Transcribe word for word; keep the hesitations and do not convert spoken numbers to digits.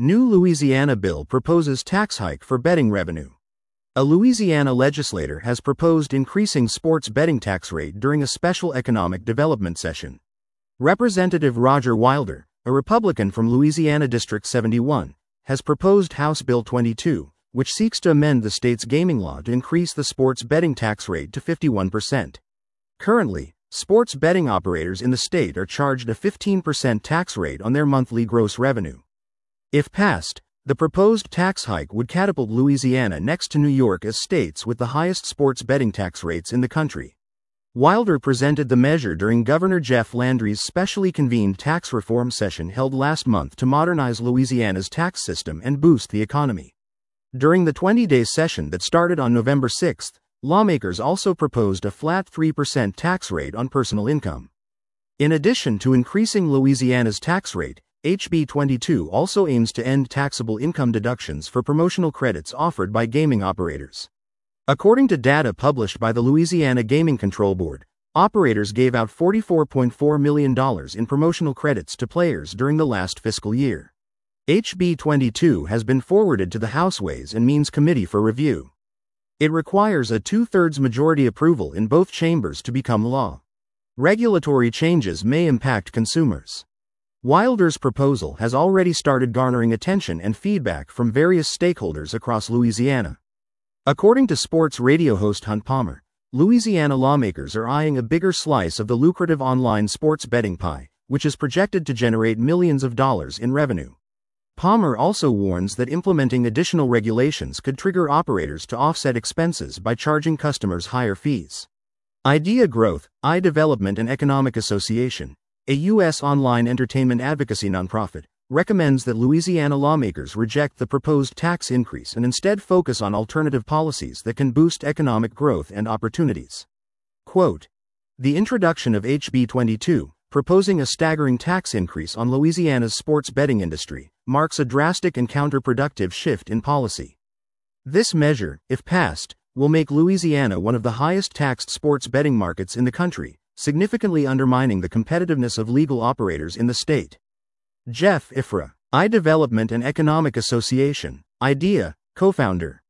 New Louisiana bill proposes tax hike for betting revenue. A Louisiana legislator has proposed increasing sports betting tax rate during a special economic development session. Representative Roger Wilder, a Republican from Louisiana District seventy-one, has proposed House Bill twenty-two, which seeks to amend the state's gaming law to increase the sports betting tax rate to fifty-one percent. Currently, sports betting operators in the state are charged a fifteen percent tax rate on their monthly gross revenue. If passed, the proposed tax hike would catapult Louisiana next to New York as states with the highest sports betting tax rates in the country. Wilder presented the measure during Governor Jeff Landry's specially convened tax reform session held last month to modernize Louisiana's tax system and boost the economy. During the twenty-day session that started on November sixth, lawmakers also proposed a flat three percent tax rate on personal income. In addition to increasing Louisiana's tax rate, H B twenty-two also aims to end taxable income deductions for promotional credits offered by gaming operators. According to data published by the Louisiana Gaming Control Board, operators gave out forty-four point four million dollars in promotional credits to players during the last fiscal year. H B twenty-two has been forwarded to the House Ways and Means Committee for review. It requires a two-thirds majority approval in both chambers to become law. Regulatory changes may impact consumers. Wilder's proposal has already started garnering attention and feedback from various stakeholders across Louisiana. According to sports radio host Hunt Palmer, Louisiana lawmakers are eyeing a bigger slice of the lucrative online sports betting pie, which is projected to generate millions of dollars in revenue. Palmer also warns that implementing additional regulations could trigger operators to offset expenses by charging customers higher fees. Idea Growth, iDevelopment and Economic Association, a U S online entertainment advocacy nonprofit, recommends that Louisiana lawmakers reject the proposed tax increase and instead focus on alternative policies that can boost economic growth and opportunities. Quote, "The introduction of H B twenty-two, proposing a staggering tax increase on Louisiana's sports betting industry, marks a drastic and counterproductive shift in policy. This measure, if passed, will make Louisiana one of the highest taxed sports betting markets in the country, significantly undermining the competitiveness of legal operators in the state." Jeff Ifrah, iDevelopment and Economic Association, IDEA, co-founder,